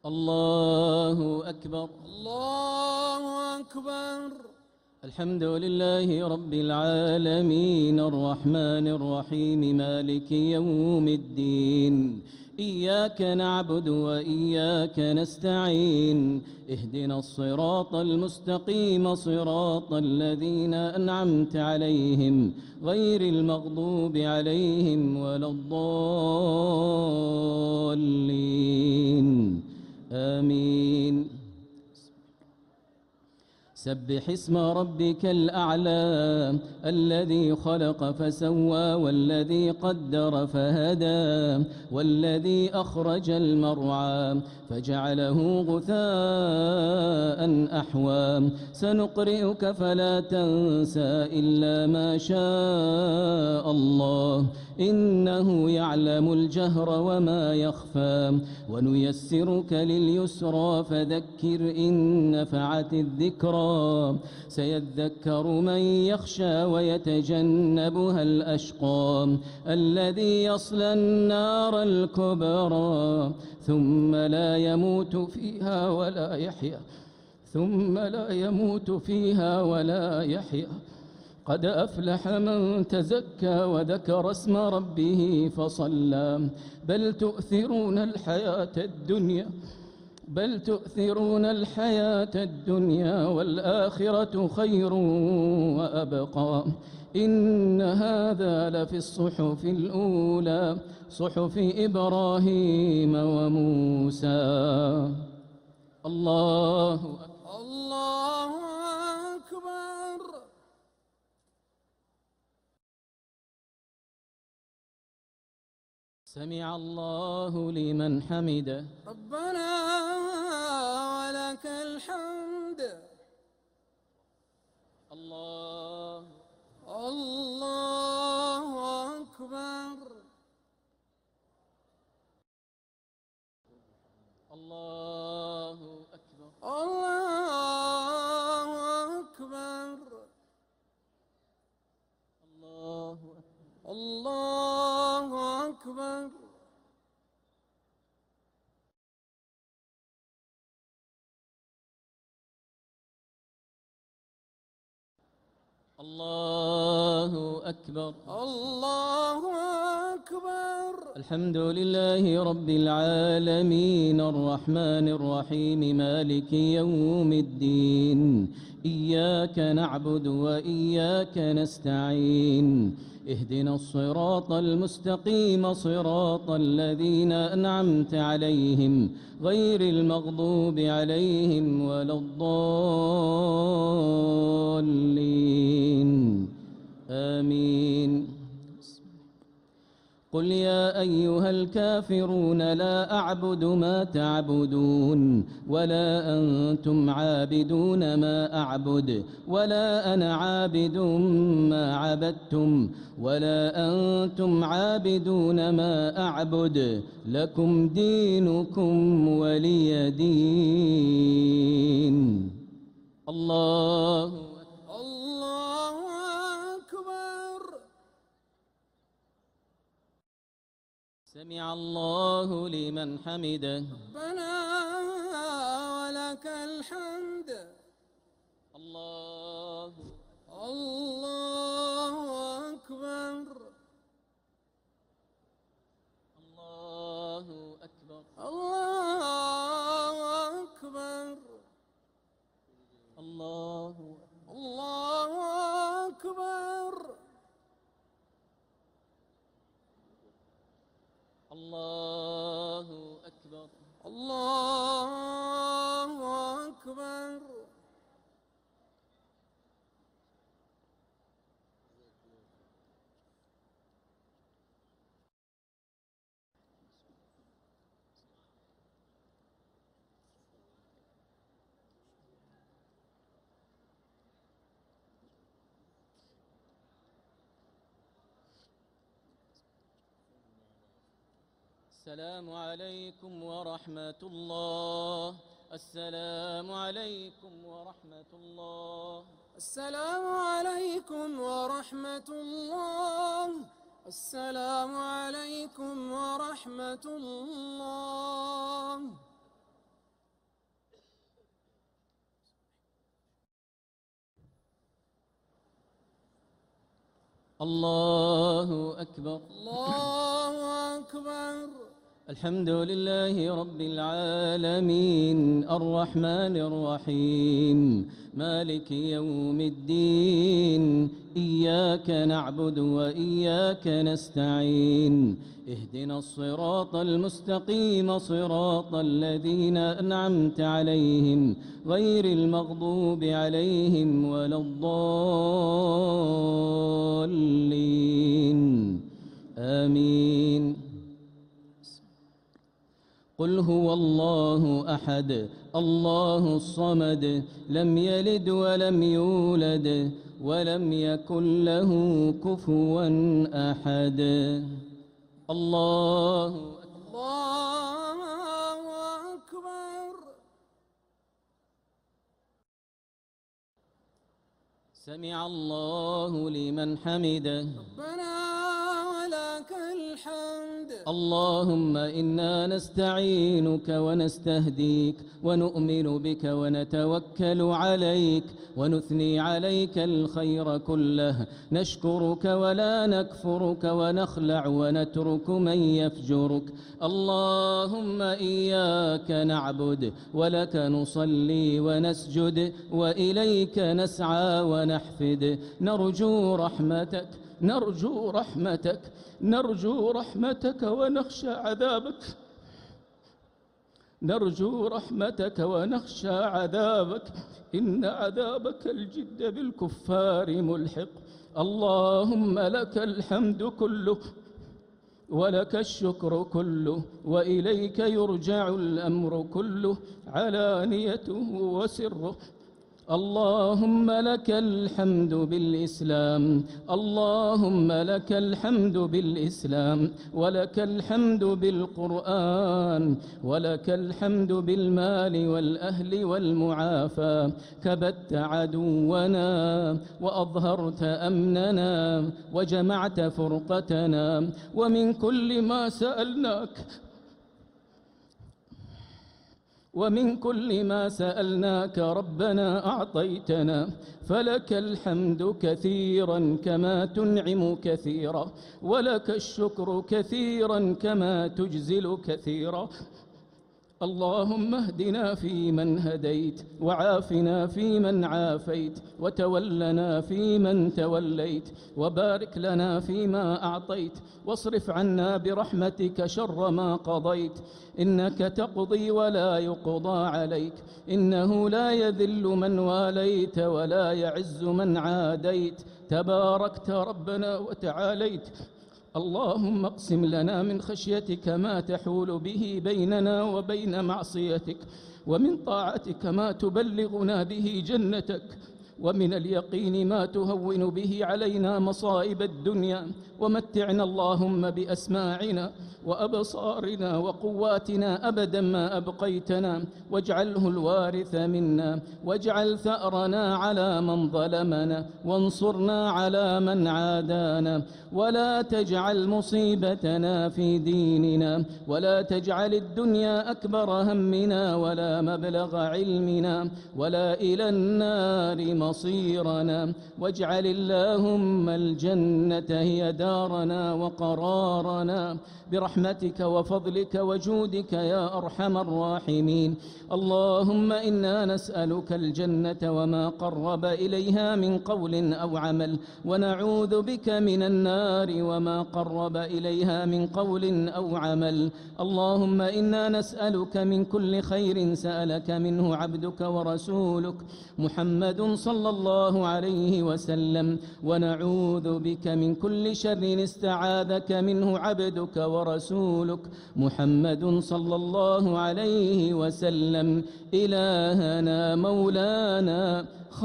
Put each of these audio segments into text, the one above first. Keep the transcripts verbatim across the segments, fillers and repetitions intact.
الله أكبر. الله أكبر. الحمد لله رب العالمين الرحمن الرحيم مالك يوم الدين. إياك نعبد وإياك نستعين، اهدنا الصراط المستقيم صراط الذين أنعمت عليهم غير المغضوب عليهم ولا الضالين آمين. سبح اسم ربك الأعلى الذي خلق فسوى والذي قدر فهدى والذي أخرج المرعى فجعله غثاء أحوى سنقرئك فلا تنسى إلا ما شاء الله إنه يعلم الجهر وما يخفى ونيسرك لليسرى فذكر إن نفعت الذكرى سيذكر من يخشى ويتجنبها الأشقى الذي يصلى النار الكبرى ثم لا يموت فيها ولا يحيا ثم لا يموت فيها ولا يحيا قد أفلح من تزكى وذكر اسم ربه فصلى بل تؤثرون الحياة الدنيا بل تؤثرون الحياة الدنيا والآخرة خير وأبقى إن هذا لفي الصحف الأولى صحف إبراهيم وموسى. الله أكبر. الله أكبر. سمع الله لمن حمده. ربنا ولك الحمد. الله الله أكبر. الله أكبر. الله أكبر. الله أكبر. الله أكبر. الله أكبر. الله أكبر. الحمد لله رب العالمين الرحمن الرحيم مالك يوم الدين. إياك نعبد وإياك نستعين اهدنا الصراط المستقيم صراط الذين أنعمت عليهم غير المغضوب عليهم ولا الضالين آمين. قل يا أيها الكافرون لا أعبد ما تعبدون ولا أنتم عابدون ما أعبد ولا أنا عابد ما عبدتم ولا أنتم عابدون ما أعبد لكم دينكم ولي دين. الله الله أكبر. سمع الله لمن حمده. ربنا ولك الحمد. الله الله أكبر. الله أكبر. الله أكبر. الله الله أكبر. الله أكبر. الله أكبر. السلام عليكم ورحمة الله. السلام عليكم ورحمة الله. السلام عليكم ورحمة الله. السلام عليكم ورحمة الله. الله أكبر. الله أكبر. الحمد لله رب العالمين الرحمن الرحيم مالك يوم الدين إياك نعبد وإياك نستعين اهدنا الصراط المستقيم صراط الذين أنعمت عليهم غير المغضوب عليهم ولا الضالين آمين. قل هو الله أحد الله الصمد لم يلد ولم يولد ولم يكن له كفوا أحد. الله الله أكبر. سمع الله لمن حمده. ربنا ولك الحمد. اللهم إنا نستعينك ونستهديك ونؤمن بك ونتوكل عليك ونثني عليك الخير كله نشكرك ولا نكفرك ونخلع ونترك من يفجرك. اللهم إياك نعبد ولك نصلي ونسجد وإليك نسعى ونحفد نرجو رحمتك نرجو رحمتك نرجو رحمتك ونخشى عذابك نرجو رحمتك ونخشى عذابك إن عذابك الجد بالكفار ملحق. اللهم لك الحمد كله ولك الشكر كله وإليك يرجع الأمر كله علانيته وسره. اللهم لك الحمد بالإسلام اللهم لك الحمد بالإسلام ولك الحمد بالقرآن ولك الحمد بالمال والأهل والمعافاة. كبت عدونا وأظهرت أمننا وجمعت فرقتنا ومن كل ما سألناك ومن كل ما سألناك ربنا أعطيتنا فلك الحمد كثيرا كما تنعم كثيرا ولك الشكر كثيرا كما تجزل كثيرا. اللهم اهدنا فيمن هديت وعافنا فيمن عافيت وتولنا فيمن توليت وبارك لنا فيما أعطيت واصرف عنا برحمتك شر ما قضيت إنك تقضي ولا يقضى عليك إنه لا يذل من واليت ولا يعز من عاديت تباركت ربنا وتعاليت. اللهم اقسم لنا من خشيتك ما تحول به بيننا وبين معصيتك ومن طاعتك ما تبلغنا به جنتك ومن اليقين ما تهون به علينا مصائب الدنيا ومتعنا اللهم بأسماعنا وأبصارنا وقواتنا أبدا ما أبقيتنا واجعله الوارث منا واجعل ثأرنا على من ظلمنا وانصرنا على من عادانا ولا تجعل مصيبتنا في ديننا ولا تجعل الدنيا أكبر همنا ولا مبلغ علمنا ولا إلى النار مصيرنا واجعل اللهم الجنة هي دارنا وقرارنا برحمتك وفضلك وجودك يا أرحم الراحمين. اللهم إنا نسألك الجنة وما قرب إليها من قول أو عمل ونعوذ بك من النار وما قرب إليها من قول أو عمل. اللهم إنا نسألك من كل خير سألك منه عبدك ورسولك محمد صلى الله عليه وسلم ونعوذ بك من كل شر استعاذك منه عبدك ورسولك محمد صلى الله عليه وسلم. إلهنا مولانا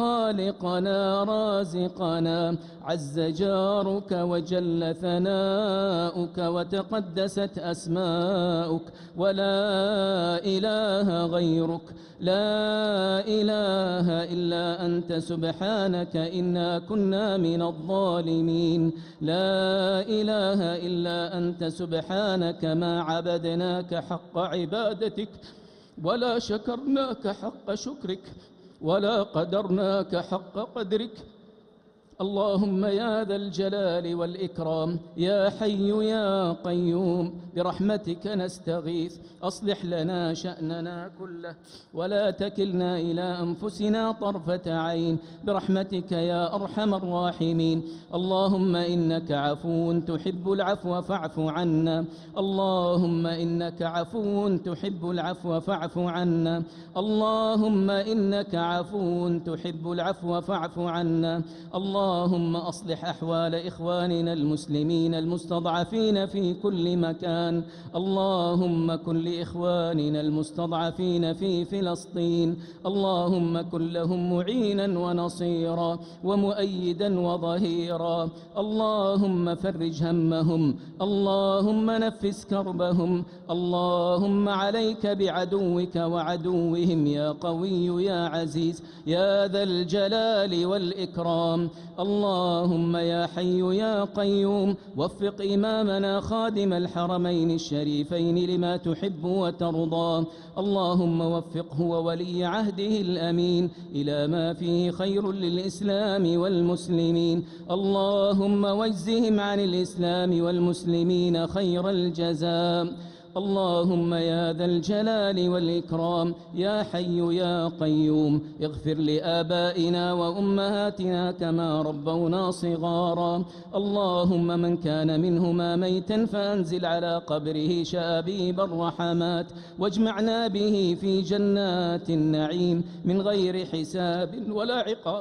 خالقنا رازقنا عز جارك وجل ثناؤك وتقدست أسماؤك ولا إله غيرك لا إله إلا أنت سبحانك إنا كنا من الظالمين. لا إله إلا أنت سبحانك ما عبدناك حق عبادتك ولا شكرناك حق شكرك ولا قدرناك حق قدرك اللهم يا ذا الجلال والإكرام يا حي يا قيوم برحمتك نستغيث أصلح لنا شأننا كله ولا تكلنا إلى أنفسنا طرفة عين برحمتك يا أرحم الراحمين. اللهم إنك عفو تحب العفو فاعف عنا. اللهم إنك عفو تحب العفو فاعف عنا. اللهم إنك عفو تحب العفو فاعف عنا. اللهم أصلح أحوال إخواننا المسلمين المستضعفين في كل مكان. اللهم كن لإخواننا المستضعفين في فلسطين اللهم كن لهم معينا ونصيرا ومؤيدا وظهيرا. اللهم فرج همهم. اللهم نفس كربهم. اللهم عليك بعدوك وعدوهم يا قوي يا عزيز يا ذا الجلال والإكرام. اللهم يا حي يا قيوم وفق إمامنا خادم الحرمين الشريفين لما تحب وترضى. اللهم وفقه وولي عهده الأمين إلى ما فيه خير للإسلام والمسلمين. اللهم واجزهم عن الإسلام والمسلمين خير الجزاء. اللهم يا ذا الجلال والإكرام يا حي يا قيوم اغفر لآبائنا وأمهاتنا كما ربونا صغارا. اللهم من كان منهما ميتا فأنزل على قبره شآبيب الرحمات واجمعنا به في جنات النعيم من غير حساب ولا عقاب.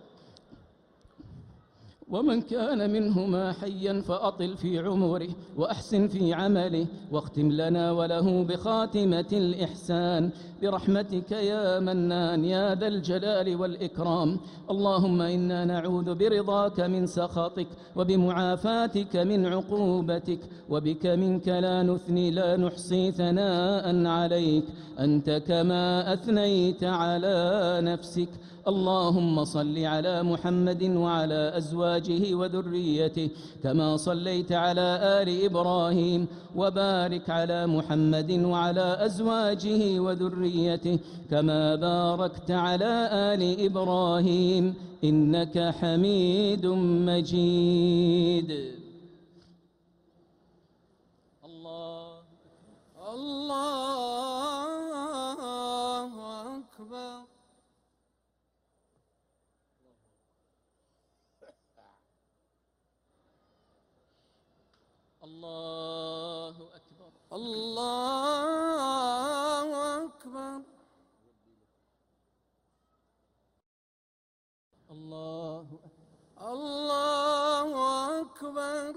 ومن كان منهما حيا فأطل في عمره وأحسن في عمله واختم لنا وله بخاتمة الإحسان برحمتك يا منان يا ذا الجلال والإكرام. اللهم إنا نعوذ برضاك من سخطك وبمعافاتك من عقوبتك وبك منك لا نثني لا نحصي ثناء عليك أنت كما أثنيت على نفسك. اللهم صل على محمد وعلى أزواجه وذريته كما صليت على آل إبراهيم وبارك على محمد وعلى أزواجه وذريته كما باركت على آل إبراهيم إنك حميد مجيد. الله الله أكبر. الله أكبر. الله أكبر. الله أكبر.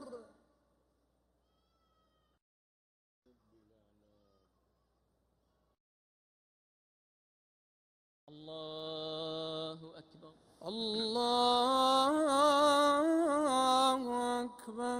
الله أكبر. الله أكبر.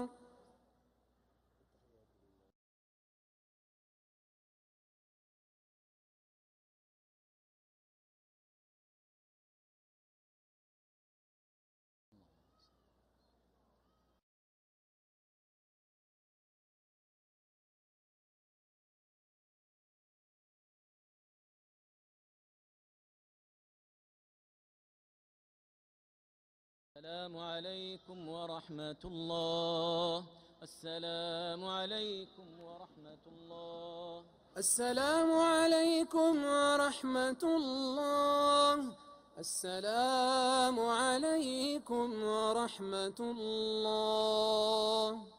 السلام عليكم ورحمة الله. السلام عليكم ورحمة الله. السلام عليكم ورحمة الله. السلام عليكم ورحمة الله.